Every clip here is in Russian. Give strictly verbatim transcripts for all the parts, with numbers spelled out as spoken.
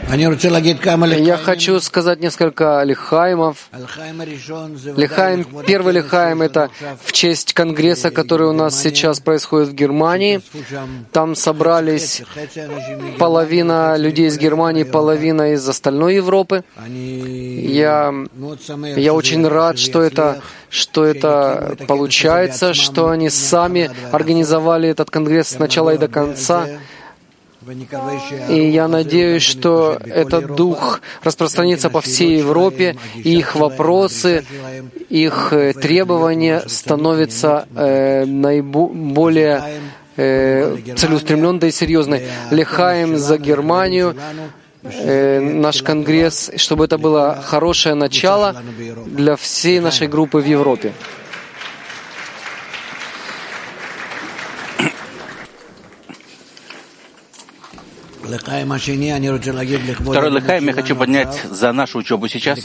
Я хочу сказать несколько лихаимов. Лихаим, первый лихаим — это в честь конгресса, который у нас сейчас происходит в Германии. Там собрались половина людей из Германии, половина из остальной Европы. Я, я очень рад, что это, что это получается, что они сами организовали этот конгресс с начала и до конца. И я надеюсь, что этот дух распространится по всей Европе, и их вопросы, их требования становятся э, наиболее э, целеустремленной и серьезной. Лихаим за Германию, э, наш конгресс, чтобы это было хорошее начало для всей нашей группы в Европе. Второй лихаим я хочу поднять за нашу учебу сейчас,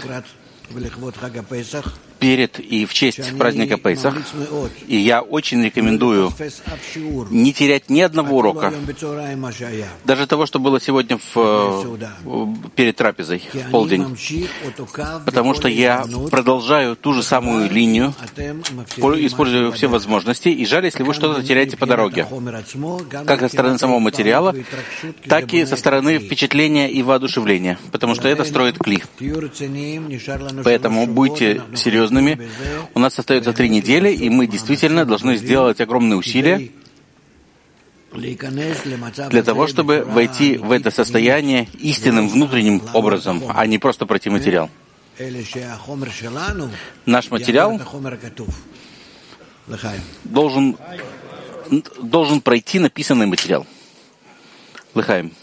перед и в честь праздника Пейсах. И я очень рекомендую не терять ни одного урока, даже того, что было сегодня в, перед трапезой, в полдень. Потому что я продолжаю ту же самую линию, использую все возможности, и жаль, если вы что-то теряете по дороге, как со стороны самого материала, так и со стороны впечатления и воодушевления, потому что это строит кли. Поэтому будьте серьезными. У нас остается три недели, и мы действительно должны сделать огромные усилия для того, чтобы войти в это состояние истинным внутренним образом, а не просто пройти материал. Наш материал должен, должен пройти написанный материал. Лихаим.